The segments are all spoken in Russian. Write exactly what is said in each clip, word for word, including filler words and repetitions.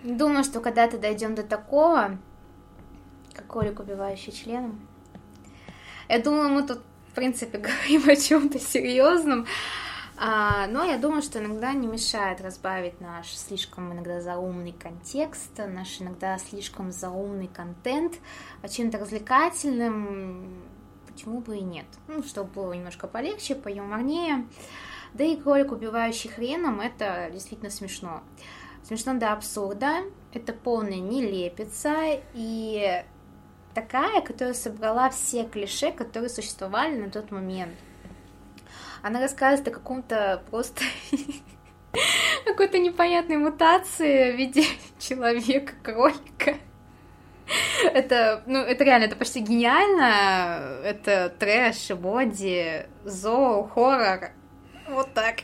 Думаю, что когда-то дойдем до такого, как кролик, убивающий членом. Я думаю, мы тут, в принципе, говорим о чем-то серьезном. А, но я думаю, что иногда не мешает разбавить наш слишком иногда заумный контекст, наш иногда слишком заумный контент чем-то развлекательным. Почему бы и нет? Ну, чтобы было немножко полегче, поюморнее. Да и кролик, убивающий хреном, это действительно смешно. Смешно до абсурда. Это полная нелепица и такая, которая собрала все клише, которые существовали на тот момент. Она рассказывает о каком-то просто какой-то непонятной мутации в виде человека-кролика. Это, ну, это реально, это почти гениально. Это трэш, боди, зоо, хоррор. Вот так.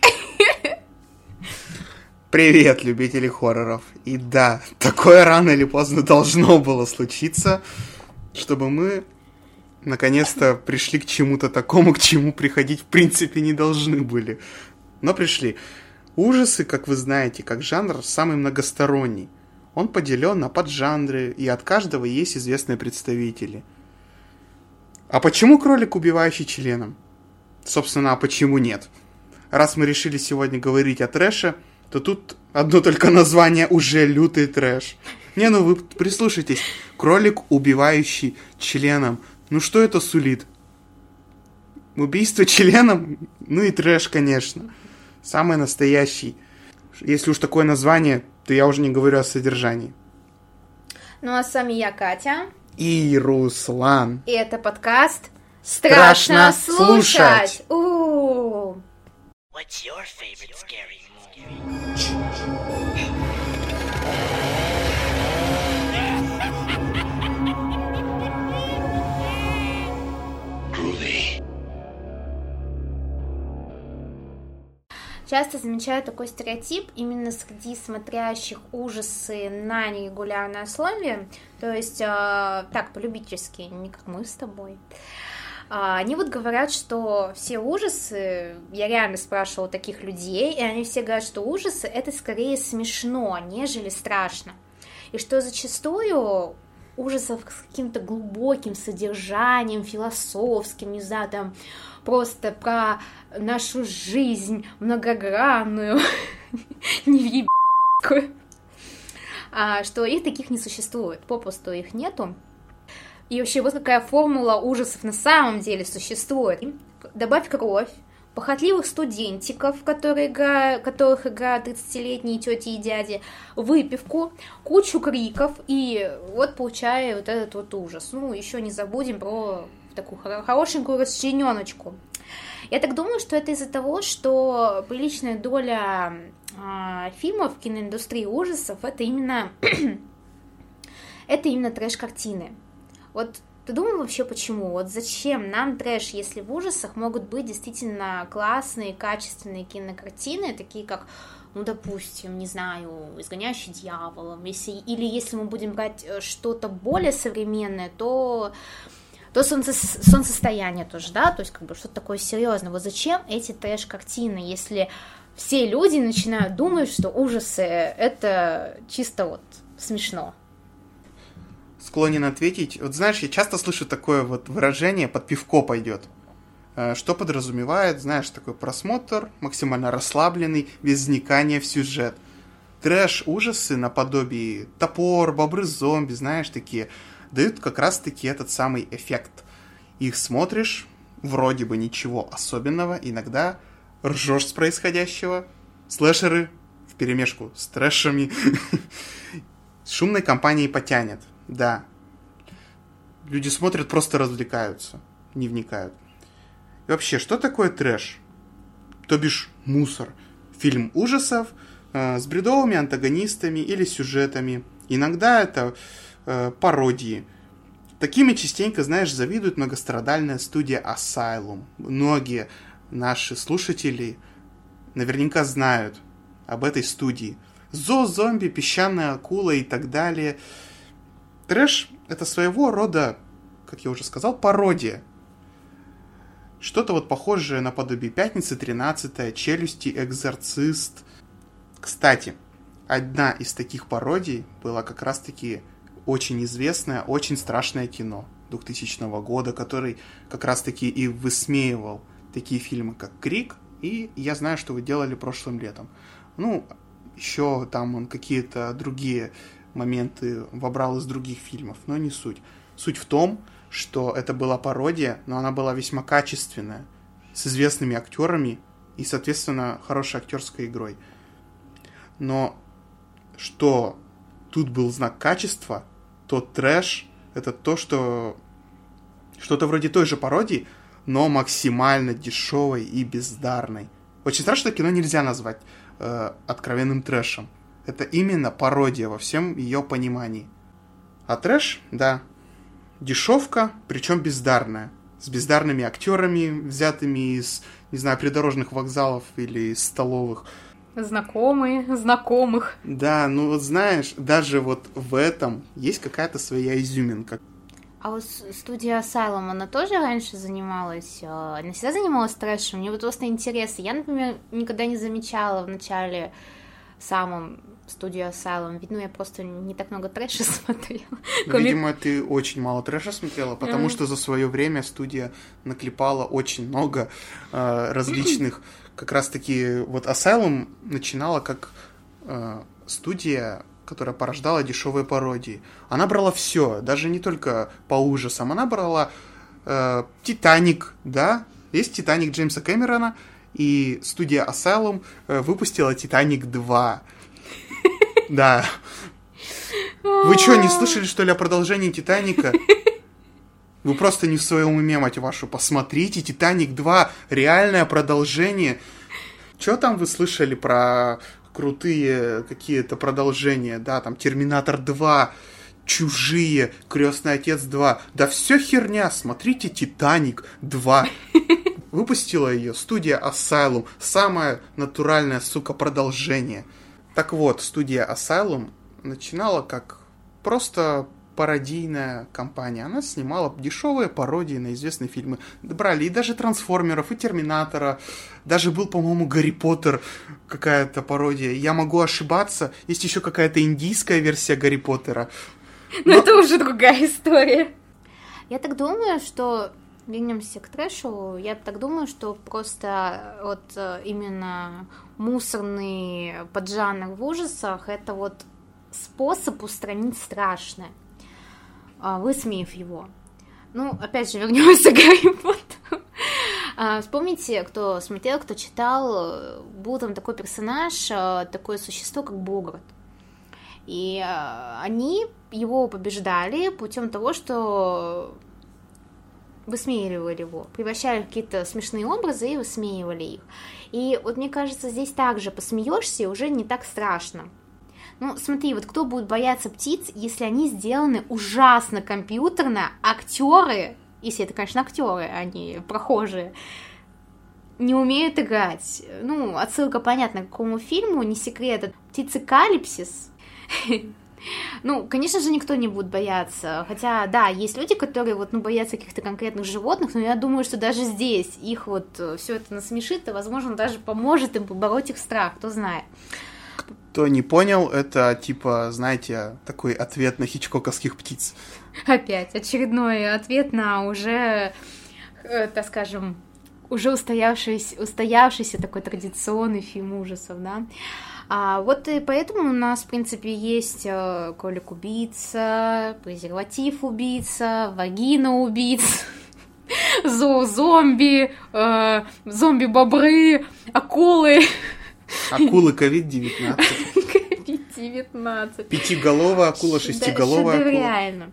Привет, любители хорроров. И да, такое рано или поздно должно было случиться, чтобы мы наконец-то пришли к чему-то такому, к чему приходить в принципе не должны были. Но пришли. Ужасы, как вы знаете, как жанр, самый многосторонний. Он поделен на поджанры, и от каждого есть известные представители. А почему кролик, убивающий членом? Собственно, а почему нет? Раз мы решили сегодня говорить о трэше, то тут одно только название уже лютый трэш. Не, ну вы прислушайтесь. Кролик, убивающий членом. Ну что это сулит? Убийство членом? Ну и трэш, конечно. Самый настоящий. Если уж такое название, то я уже не говорю о содержании. Ну а с вами я, Катя. И Руслан. И это подкаст «Страшно, Страшно слушать». слушать. У-у-у. What's your favorite scary movie? Groovy. Часто замечаю такой стереотип именно среди смотрящих ужасы на нерегулярной основе, то есть э, так, по-любительски, не как мы с тобой. А, они вот говорят, что все ужасы, я реально спрашивала таких людей, и они все говорят, что ужасы это скорее смешно, нежели страшно. И что зачастую ужасов с каким-то глубоким содержанием, философским, не знаю, там, просто про нашу жизнь многогранную, невъебскую, что их таких не существует, попросту их нету. И вообще, вот какая формула ужасов на самом деле существует. Добавь кровь, похотливых студентиков, которые играют, которых играют тридцатилетние тети и дяди, выпивку, кучу криков, и вот получая вот этот вот ужас. Ну, еще не забудем про такую хорошенькую расчлененочку. Я так думаю, что это из-за того, что приличная доля э, фильмов в киноиндустрии ужасов это именно это именно трэш-картины. Вот ты думал вообще почему? Вот зачем нам трэш, если в ужасах могут быть действительно классные, качественные кинокартины, такие как, ну, допустим, не знаю, «Изгоняющий дьявола», если, или если мы будем брать что-то более современное, то, то солнце, «Солнцестояние» тоже, да, то есть как бы что-то такое серьезное. Вот зачем эти трэш-картины, если все люди начинают думать, что ужасы — это чисто вот смешно? Склонен ответить. Вот знаешь, я часто слышу такое вот выражение «под пивко пойдет». Что подразумевает, знаешь, такой просмотр, максимально расслабленный, без вникания в сюжет. Трэш-ужасы наподобие «Топор», «Бобры-зомби», знаешь, такие, дают как раз-таки этот самый эффект. Их смотришь, вроде бы ничего особенного, иногда ржешь с происходящего. Слэшеры вперемешку с трэшами. С шумной компанией потянет. Да. Люди смотрят, просто развлекаются, не вникают. И вообще, что такое трэш? То бишь мусор. Фильм ужасов э, с бредовыми антагонистами или сюжетами. Иногда это э, пародии. Такими частенько, знаешь, завидует многострадальная студия Asylum. Многие наши слушатели наверняка знают об этой студии. Зоо, зомби, песчаная акула и так далее. Трэш — это своего рода, как я уже сказал, пародия. Что-то вот похожее наподобие «Пятницы тринадцатой», «Челюсти», «Экзорцист». Кстати, одна из таких пародий была как раз-таки очень известное, очень страшное кино двухтысячного года, который как раз-таки и высмеивал такие фильмы, как «Крик» и «Я знаю, что вы делали прошлым летом». Ну, еще там он какие-то другие моменты вобрал из других фильмов, но не суть. Суть в том, что это была пародия, но она была весьма качественная, с известными актерами и, соответственно, хорошей актерской игрой. Но что тут был знак качества, тот трэш, это то, что что-то вроде той же пародии, но максимально дешевой и бездарной. Очень страшно, что кино нельзя назвать э, откровенным трэшем. Это именно пародия во всем ее понимании. А трэш, да, дешевка, причем бездарная. С бездарными актерами, взятыми из, не знаю, придорожных вокзалов или из столовых. Знакомые, знакомых. Да, ну вот знаешь, даже вот в этом есть какая-то своя изюминка. А вот студия Asylum, она тоже раньше занималась, она всегда занималась трэшем? Мне вот просто интересно. Я, например, никогда не замечала в начале самом студию Asylum. Видно, я просто не так много трэша смотрела. Видимо, ты очень мало трэша смотрела, потому mm. что за свое время студия наклепала очень много э, различных... Как раз-таки вот Asylum начинала как э, студия, которая порождала дешевые пародии. Она брала все, даже не только по ужасам. Она брала э, «Титаник», да? Есть «Титаник» Джеймса Кэмерона, и студия Asylum э, выпустила «Титаник два». Да. Вы что, не слышали, что ли, о продолжении «Титаника»? Вы просто не в своем уме, мать вашу. Посмотрите, «Титаник два», реальное продолжение. Что там вы слышали про крутые какие-то продолжения? Да, там «Терминатор два», «Чужие», «Крестный отец два». Да все херня, смотрите «Титаник два». Выпустила ее студия Asylum. Самое натуральное, сука, продолжение. Так вот, студия Asylum начинала как просто... пародийная компания. Она снимала дешевые пародии на известные фильмы. Брали и даже «Трансформеров», и «Терминатора». Даже был, по-моему, «Гарри Поттер» какая-то пародия. Я могу ошибаться. Есть еще какая-то индийская версия «Гарри Поттера». Но, Но это уже другая история. Я так думаю, что... Вернемся к трэшу. Я так думаю, что просто вот именно мусорный поджанр в ужасах — это вот способ устранить страшное, высмеяв его. Ну, опять же, вернемся к Гарри Поттеру. Вспомните, кто смотрел, кто читал, был там такой персонаж, такое существо, как Богарт. И они его побеждали путем того, что высмеивали его, превращали в какие-то смешные образы и высмеивали их. И вот мне кажется, здесь также посмеешься, и уже не так страшно. Ну, смотри, вот кто будет бояться птиц, если они сделаны ужасно компьютерно, актеры, если это, конечно, актеры, а не прохожие, не умеют играть. Ну, отсылка понятна к какому фильму, не секрет, это «Птицекалипсис». Ну, конечно же, никто не будет бояться. Хотя, да, есть люди, которые вот, ну, боятся каких-то конкретных животных, но я думаю, что даже здесь их вот все это насмешит, и, возможно, даже поможет им побороть их страх, кто знает. Кто не понял, это, типа, знаете, такой ответ на хичкоковских птиц. Опять очередной ответ на уже, э, так скажем, уже устоявшийся, устоявшийся такой традиционный фильм ужасов, да. А вот и поэтому у нас, в принципе, есть э, кролик-убийца, презерватив-убийца, вагина-убийца, зоо-зомби, э, зомби-бобры, акулы. Акулы ковид девятнадцать. ковид девятнадцать. Пятиголовая акула, шестиголовая акула. Реально.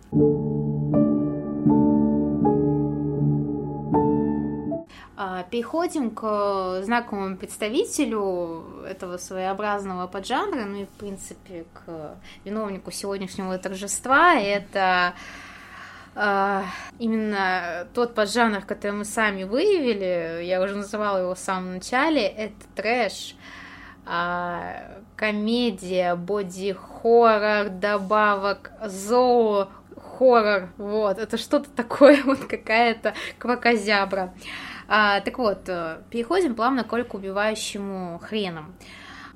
Переходим к знаковому представителю этого своеобразного поджанра, ну и, в принципе, к виновнику сегодняшнего торжества. Это э, именно тот поджанр, который мы сами выявили, я уже называла его в самом начале, это трэш, э, комедия, боди-хоррор, добавок зоо-хоррор, вот, это что-то такое, вот какая-то квакозябра. А, так вот, переходим плавно к убивающему хреном.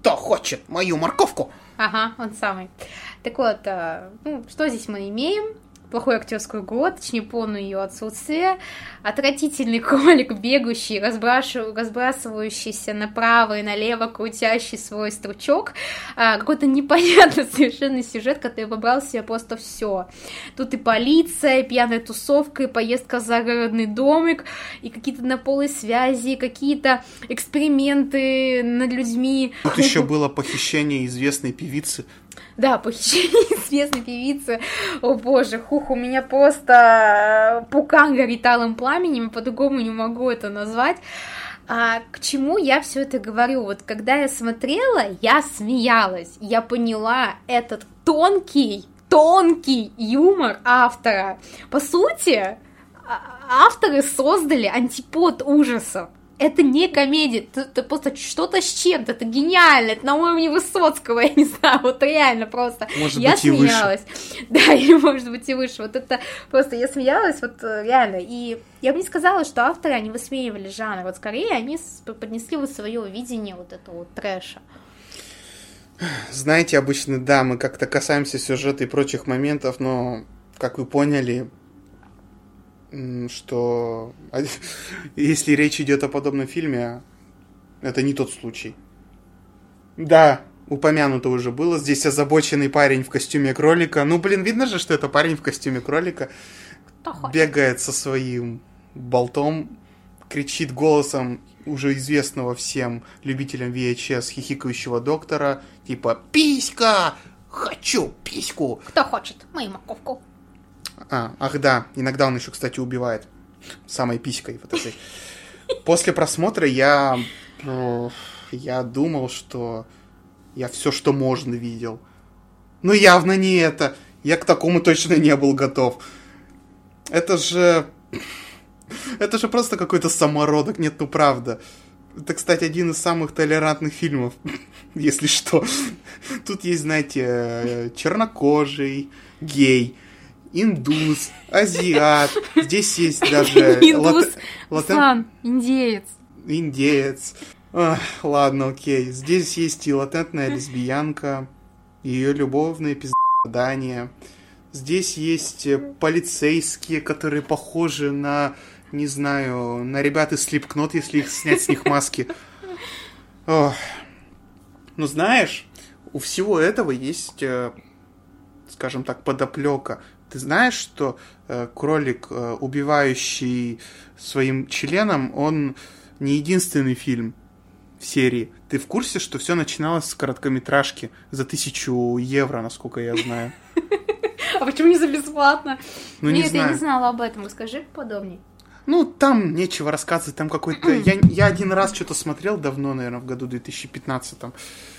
Кто хочет мою морковку? Ага, он самый. Так вот, э, ну, что здесь мы имеем? Плохую актерскую игру, точнее, полное ее отсутствие. Отвратительный кролик, бегущий, разбрашу- разбрасывающийся направо и налево, крутящий свой стручок. А, какой-то непонятный совершенно сюжет, который выбрал в себя просто все. Тут и полиция, и пьяная тусовка, и поездка в загородный домик, и какие-то однополые связи, и какие-то эксперименты над людьми. Тут еще было похищение известной певицы. Да, похищение известной певицы. О боже, хух, у меня просто пукан горит алым пламенем, по-другому не могу это назвать. А к чему я все это говорю? Вот когда я смотрела, я смеялась. Я поняла этот тонкий, тонкий юмор автора. По сути, авторы создали антипод ужасов. Это не комедия, это, это просто что-то с чем-то, это гениально, это на уровне Высоцкого, я не знаю, вот реально просто. Может я быть, и смеялась. Выше. Да, или может быть и выше. Вот это просто я смеялась, вот реально. И я бы не сказала, что авторы, они высмеивали жанр, вот скорее они поднесли вот свое видение вот этого вот трэша. Знаете, обычно, да, мы как-то касаемся сюжета и прочих моментов, но, как вы поняли, что если речь идет о подобном фильме, это не тот случай. Да, упомянуто уже было. Здесь озабоченный парень в костюме кролика. Ну, блин, видно же, что это парень в костюме кролика. Бегает со своим болтом, кричит голосом уже известного всем любителям ви эйч эс хихикающего доктора, типа «Писька! Хочу письку!» Кто хочет мою морковку? А, ах да, иногда он еще, кстати, убивает самой писькой вот этой. После просмотра я, я думал, что я все, что можно, видел. Но явно не это. Я к такому точно не был готов. Это же... Это же просто какой-то самородок, нет, ну правда. Это, кстати, один из самых толерантных фильмов, если что. Тут есть, знаете, чернокожий, гей, индус, азиат. Здесь есть даже... Индус, лат... Сан, индеец. Индеец. Ах, ладно, окей. Здесь есть и латентная лесбиянка, и ее любовное пиздание. Здесь есть полицейские, которые похожи на, не знаю, на ребят из Slipknot, если их снять с них маски. Ох. Ну, знаешь, у всего этого есть, скажем так, подоплека. Ты знаешь, что э, кролик, э, убивающий своим членом, он не единственный фильм в серии. Ты в курсе, что все начиналось с короткометражки за тысячу евро, насколько я знаю? А почему не за бесплатно? Ну, не Нет, знаю. я не знала об этом. Расскажи подробнее. Ну, там нечего рассказывать, там какой-то... я, я один раз что-то смотрел давно, наверное, в году две тысячи пятнадцатом.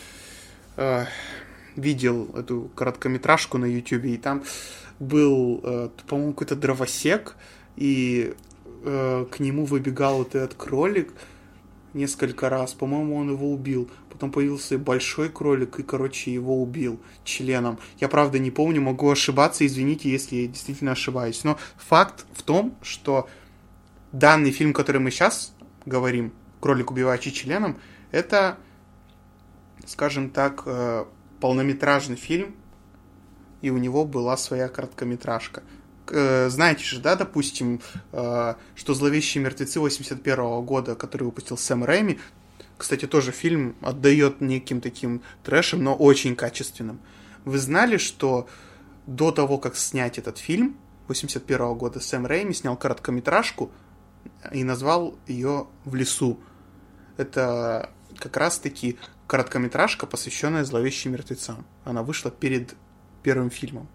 Э, видел эту короткометражку на Ютубе, и там был, э, по-моему, какой-то дровосек, и э, к нему выбегал вот этот кролик несколько раз. По-моему, он его убил. Потом появился большой кролик, и, короче, его убил членом. Я, правда, не помню, могу ошибаться, извините, если я действительно ошибаюсь. Но факт в том, что данный фильм, который мы сейчас говорим, «Кролик, убивающий членом», это, скажем так, э, полнометражный фильм, и у него была своя короткометражка. Э, знаете же, да, допустим, э, что «Зловещие мертвецы» восемьдесят первого года, который выпустил Сэм Рэйми, кстати, тоже фильм отдает неким таким трэшем, но очень качественным. Вы знали, что до того, как снять этот фильм, восемьдесят первого года, Сэм Рэйми снял короткометражку и назвал ее «В лесу». Это как раз-таки короткометражка, посвященная «Зловещим мертвецам». Она вышла перед первым фильмом.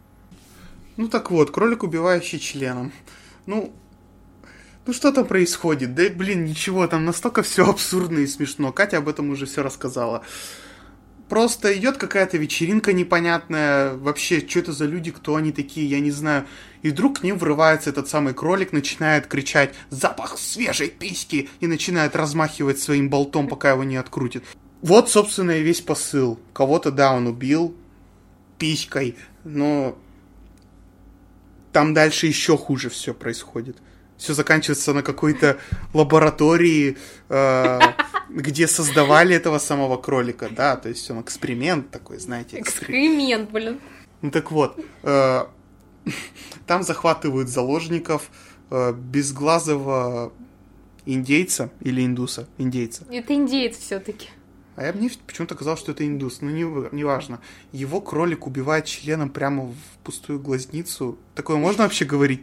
Ну так вот, кролик, убивающий членом. Ну, ну что там происходит? Да, блин, ничего, там настолько все абсурдно и смешно. Катя об этом уже все рассказала. Просто идет какая-то вечеринка непонятная. Вообще, что это за люди, кто они такие, я не знаю. И вдруг к ним врывается этот самый кролик, начинает кричать «Запах свежей письки!» и начинает размахивать своим болтом, пока его не открутит. Вот, собственно, и весь посыл. Кого-то, да, он убил писькой, но там дальше еще хуже все происходит. Все заканчивается на какой-то лаборатории, э, где создавали этого самого кролика, да, то есть он эксперимент такой, знаете. Эксперимент, блин. Ну так вот, э, там захватывают заложников э, безглазого индейца или индуса, индейца. Это индеец все-таки. А я мне почему-то казалось, что это индус, но не, не важно. Его кролик убивает членом прямо в пустую глазницу. Такое можно вообще говорить?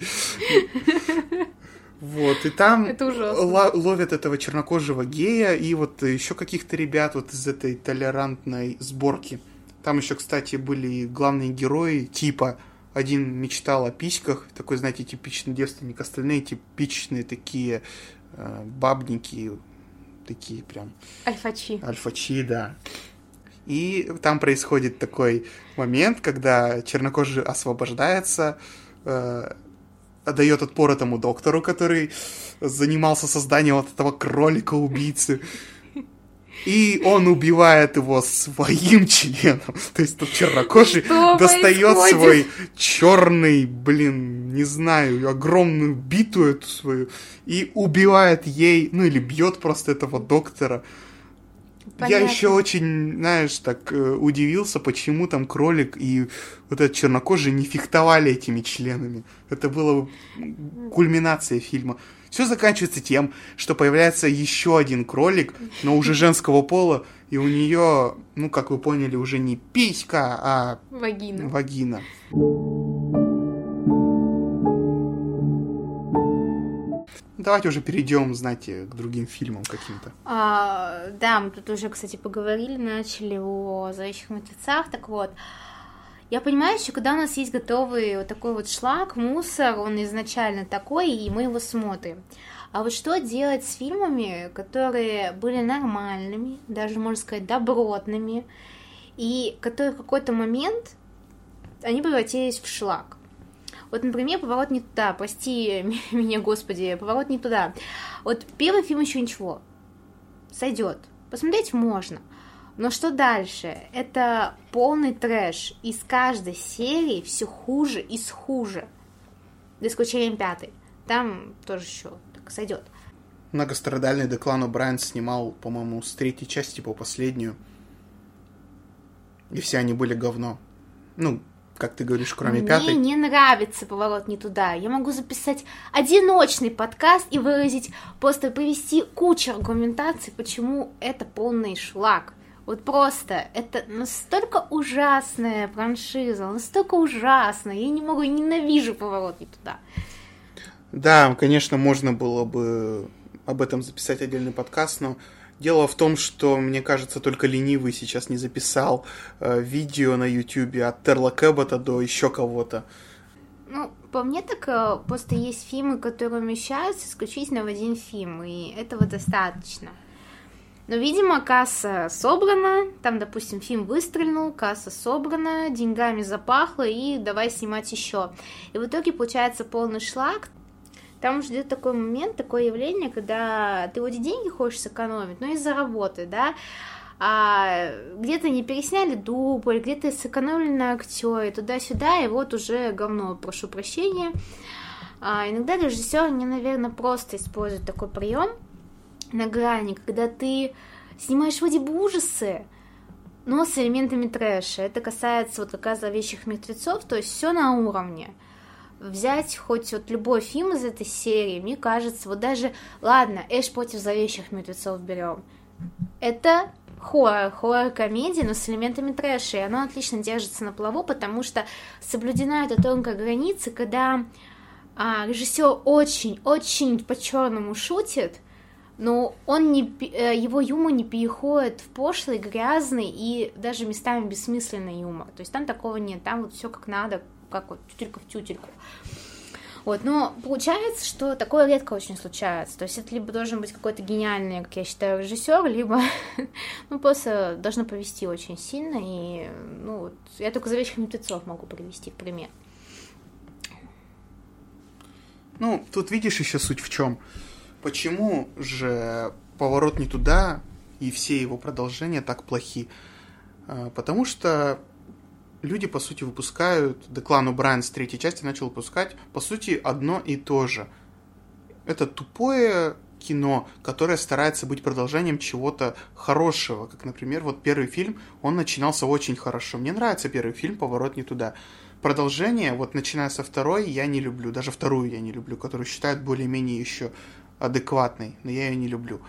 Вот, и там л- ловят этого чернокожего гея и вот еще каких-то ребят вот из этой толерантной сборки. Там еще, кстати, были главные герои типа. Один мечтал о письках, такой, знаете, типичный девственник, остальные типичные такие э, бабники, такие прям... Альфачи. Альфачи, да. И там происходит такой момент, когда чернокожий освобождается, э, отдает отпор этому доктору, который занимался созданием вот этого кролика-убийцы. И он убивает его своим членом. То есть тот чернокожий Что достает происходит? свой черный, блин, не знаю, огромную биту эту свою и убивает ей, ну или бьет просто этого доктора. Понятно. Я еще очень, знаешь, так э, удивился, почему там кролик и вот этот чернокожий не фехтовали этими членами. Это было кульминация фильма. Все заканчивается тем, что появляется еще один кролик, но уже женского пола, и у нее, ну, как вы поняли, уже не писька, а Вагина. вагина. Давайте уже перейдем, знаете, к другим фильмам каким-то. А, да, мы тут уже, кстати, поговорили, начали о «Зловещих мертвецах». Так вот, я понимаю, что когда у нас есть готовый вот такой вот шлак, мусор, он изначально такой, и мы его смотрим. А вот что делать с фильмами, которые были нормальными, даже, можно сказать, добротными, и которые в какой-то момент, они превратились в шлак? Вот, например, «Поворот не туда», прости меня, господи, «Поворот не туда». Вот первый фильм еще ничего, сойдет, посмотреть можно. Но что дальше? Это полный трэш. Из каждой серии все хуже и хуже. За исключением пятой. Там тоже еще так сойдет. Многострадальный Деклан О'Брайен снимал, по-моему, с третьей части по последнюю. И все они были говно. Ну, как ты говоришь, кроме Мне пятой. не нравится «Поворот не туда». Я могу записать одиночный подкаст и выразить, просто привести кучу аргументаций, почему это полный шлак. Вот просто, это настолько ужасная франшиза, настолько ужасная, я не могу, я ненавижу «Поворот не туда». Да, конечно, можно было бы об этом записать отдельный подкаст, но дело в том, что, мне кажется, только ленивый сейчас не записал э, видео на Ютубе от Терла Кэббота до еще кого-то. Ну, по мне так э, просто есть фильмы, которые умещаются исключительно в один фильм, и этого достаточно. Но, видимо, касса собрана, там, допустим, фильм выстрелил, касса собрана, деньгами запахло, и давай снимать еще. И в итоге получается полный шлак. Там ждет такой момент, такое явление, когда ты вроде деньги хочешь сэкономить, но из-за работы, да, а где-то не пересняли дубль, где-то сэкономили на актере, туда-сюда, и вот уже говно, прошу прощения. А иногда режиссер, они, наверное, просто используют такой прием на грани, когда ты снимаешь вроде бы ужасы, но с элементами трэша. Это касается вот как раз «Зловещих мертвецов», то есть все на уровне. Взять хоть вот любой фильм из этой серии, мне кажется, вот даже, ладно, Эш против зловещих мертвецов берем. Это хоррор, хоррор-комедия, но с элементами трэша, и оно отлично держится на плаву, потому что соблюдена эта тонкая граница, когда а, режиссер очень-очень по-черному шутит, но он не, его юмор не переходит в пошлый, грязный и даже местами бессмысленный юмор. То есть там такого нет, там вот все как надо, как вот тютелька в тютельку. Вот, но получается, что такое редко очень случается. То есть это либо должен быть какой-то гениальный, как я считаю, режиссер, либо ну, просто должно повести очень сильно. И ну, вот, я только «Зловещих мертвецов» могу привести в пример. Ну, тут видишь еще суть в чем. Почему же «Поворот не туда» и все его продолжения так плохи? Потому что люди, по сути, выпускают... Деклан О'Брайен с третьей части начал выпускать, по сути, одно и то же. Это тупое кино, которое старается быть продолжением чего-то хорошего. Как, например, вот первый фильм, он начинался очень хорошо. Мне нравится первый фильм «Поворот не туда». Продолжение, вот начиная со второй, я не люблю. Даже вторую я не люблю, которую считают более-менее еще адекватной. Но я ее не люблю.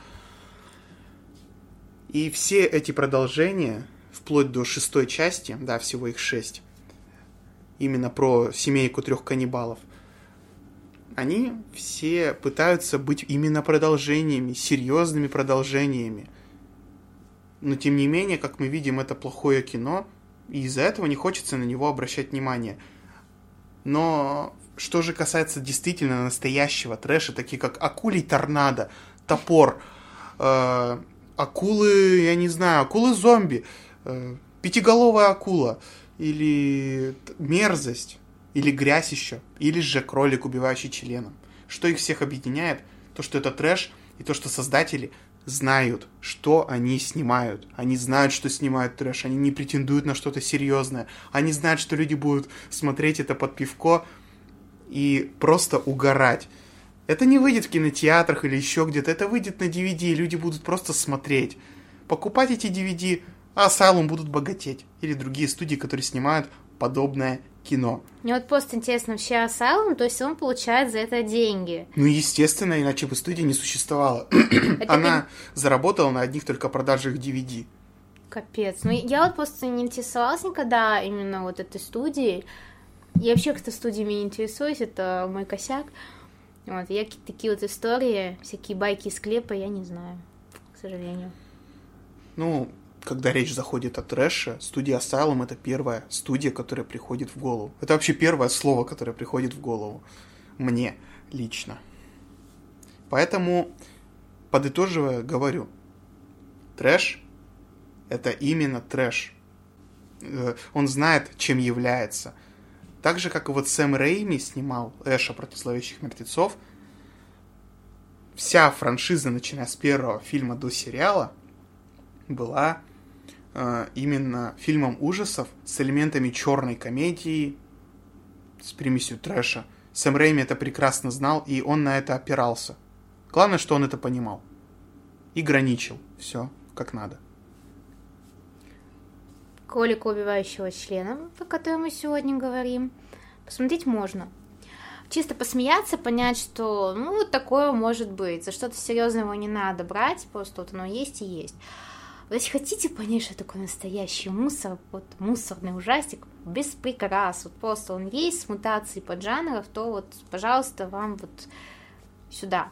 И все эти продолжения, вплоть до шестой части, да, всего их шесть, именно про семейку трех каннибалов, они все пытаются быть именно продолжениями, серьезными продолжениями. Но, тем не менее, как мы видим, это плохое кино, и из-за этого не хочется на него обращать внимание. Но что же касается действительно настоящего трэша, такие как «Акулий торнадо», «Топор», э, акулы, я не знаю, акулы-зомби, э, «Пятиголовая акула» или «Мерзость», или «Грязь» еще, или же «Кролик, убивающий членом». Что их всех объединяет? То, что это трэш, и то, что создатели знают, что они снимают. Они знают, что снимают трэш, они не претендуют на что-то серьезное. Они знают, что люди будут смотреть это под пивко и просто угорать. Это не выйдет в кинотеатрах или еще где-то, это выйдет на ди ви ди, и люди будут просто смотреть. Покупать эти ди ви ди, а Asylum будут богатеть. Или другие студии, которые снимают подобное кино. Мне вот просто интересно, вообще Asylum, то есть он получает за это деньги. Ну, естественно, иначе бы студия не существовала. Она заработала на одних только продажах ди ви ди. Капец. Ну, я вот просто не интересовалась никогда именно вот этой студией. Я вообще как-то студиями не интересуюсь, это мой косяк. Вот, я какие-то такие вот истории, всякие байки из склепа, я не знаю, к сожалению. Ну, когда речь заходит о трэше, студия Asylum — это первая студия, которая приходит в голову. Это вообще первое слово, которое приходит в голову. Мне лично. Поэтому, подытоживая, говорю. Трэш — это именно трэш. Он знает, чем является. Так же, как и вот Сэм Рэйми снимал Эша против зловещих мертвецов, вся франшиза, начиная с первого фильма до сериала, была э, именно фильмом ужасов с элементами черной комедии, с примесью трэша. Сэм Рэйми это прекрасно знал, и он на это опирался. Главное, что он это понимал. И граничил. Все как надо. Кролика, убивающего членом, о котором мы сегодня говорим, посмотреть можно. Чисто посмеяться, понять, что, ну, вот такое может быть. За что-то серьезное его не надо брать, просто вот оно есть и есть. Вот если хотите понять, что такое настоящий мусор, вот мусорный ужастик, без прикрас, вот просто он есть с мутацией поджанров, то вот, пожалуйста, вам вот сюда.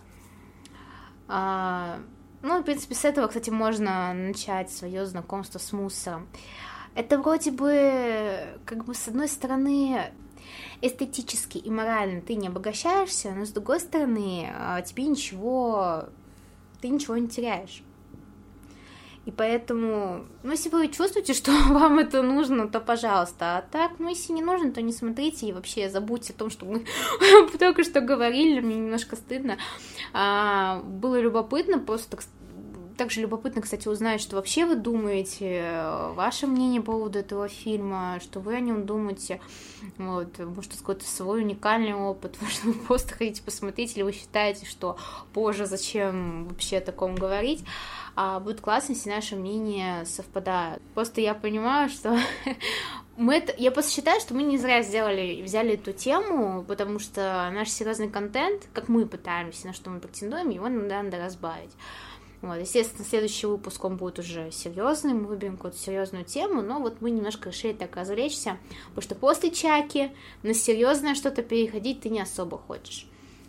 А, ну, в принципе, с этого, кстати, можно начать свое знакомство с мусором. Это вроде бы, как бы, с одной стороны, эстетически и морально ты не обогащаешься, но с другой стороны, тебе ничего, ты ничего не теряешь. И поэтому, ну, если вы чувствуете, что вам это нужно, то пожалуйста. А так, ну, если не нужно, то не смотрите и вообще забудьте о том, что мы только что говорили, мне немножко стыдно. А, было любопытно, просто также любопытно, кстати, узнать, что вообще вы думаете, ваше мнение по поводу этого фильма, что вы о нем думаете, вот, может, какой-то свой уникальный опыт, может, вы просто хотите посмотреть, или вы считаете, что, боже, зачем вообще о таком говорить. А будет классно, если наши мнения совпадают. Просто я понимаю, что мы это... Я просто считаю, что мы не зря сделали, взяли эту тему, потому что наш серьезный контент, как мы пытаемся, на что мы претендуем, его надо, надо разбавить. Вот, естественно, следующий выпуск, он будет уже серьезный, мы выберем какую-то серьезную тему, но вот мы немножко решили так развлечься, потому что после Чаки на серьезное что-то переходить ты не особо хочешь.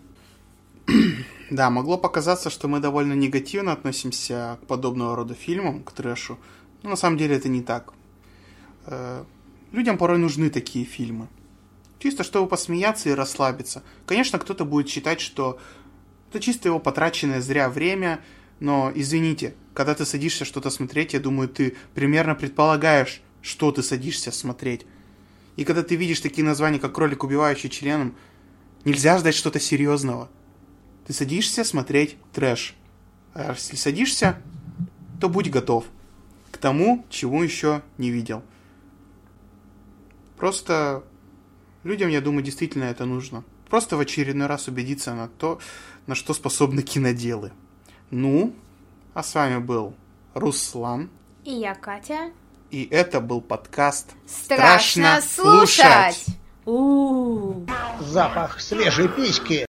Да, могло показаться, что мы довольно негативно относимся к подобного рода фильмам, к трэшу, но на самом деле это не так. Людям порой нужны такие фильмы. Чисто, чтобы посмеяться и расслабиться. Конечно, кто-то будет считать, что это чисто его потраченное зря время. Но, извините, когда ты садишься что-то смотреть, я думаю, ты примерно предполагаешь, что ты садишься смотреть. И когда ты видишь такие названия, как «Кролик, убивающий членом», нельзя ждать что-то серьезного. Ты садишься смотреть трэш. А если садишься, то будь готов к тому, чего еще не видел. Просто людям, я думаю, действительно это нужно. Просто в очередной раз убедиться на то, на что способны киноделы. Ну, а с вами был Руслан. И я, Катя. И это был подкаст «Страшно слушать». У-у-у. Запах свежей письки.